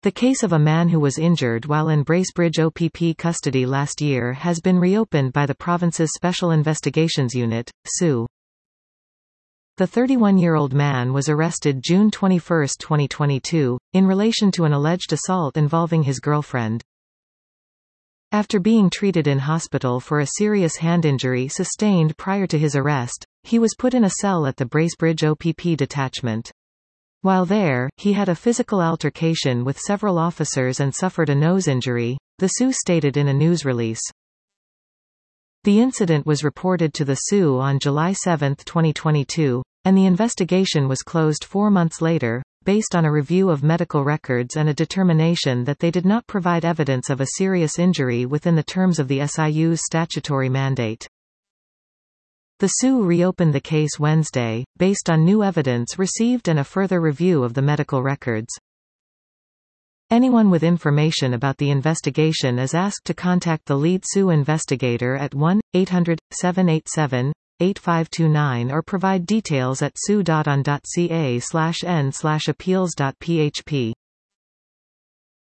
The case of a man who was injured while in Bracebridge OPP custody last year has been reopened by the province's Special Investigations Unit, SU. The 31-year-old man was arrested June 21, 2022, in relation to an alleged assault involving his girlfriend. After being treated in hospital for a serious hand injury sustained prior to his arrest, he was put in a cell at the Bracebridge OPP detachment. While there, he had a physical altercation with several officers and suffered a nose injury, the SU stated in a news release. The incident was reported to the SU on July 7, 2022, and the investigation was closed 4 months later, based on a review of medical records and a determination that they did not provide evidence of a serious injury within the terms of the SIU's statutory mandate. The SU reopened the case Wednesday, based on new evidence received and a further review of the medical records. Anyone with information about the investigation is asked to contact the lead SU investigator at 1-800-787-8529 or provide details at su.on.ca/n/appeals.php.